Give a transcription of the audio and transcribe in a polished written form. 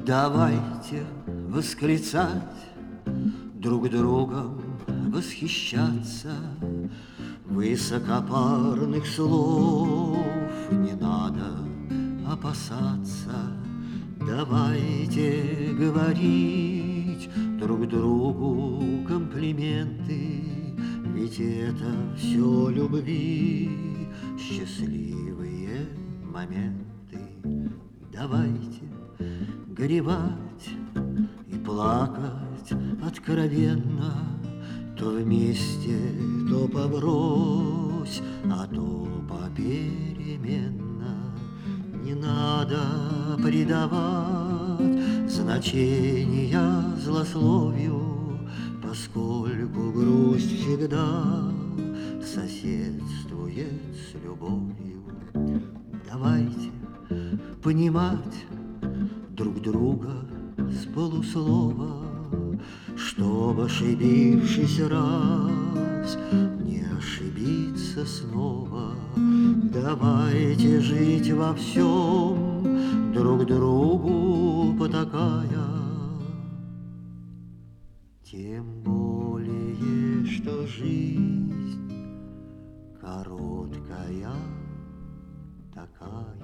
Давайте восклицать, друг другом восхищаться. Высокопарных слов не надо опасаться. Давайте говорить друг другу комплименты, ведь это все любви, счастливые моменты. Давайте горевать и плакать откровенно, то вместе, то поврось, а то попеременно. Не надо придавать значения злословию, поскольку грусть всегда соседствует с любовью. Давайте понимать друг друга с полуслова, чтоб, ошибившись раз, не ошибиться снова. Давайте жить во всем, друг другу потакая, тем более, что жизнь короткая такая.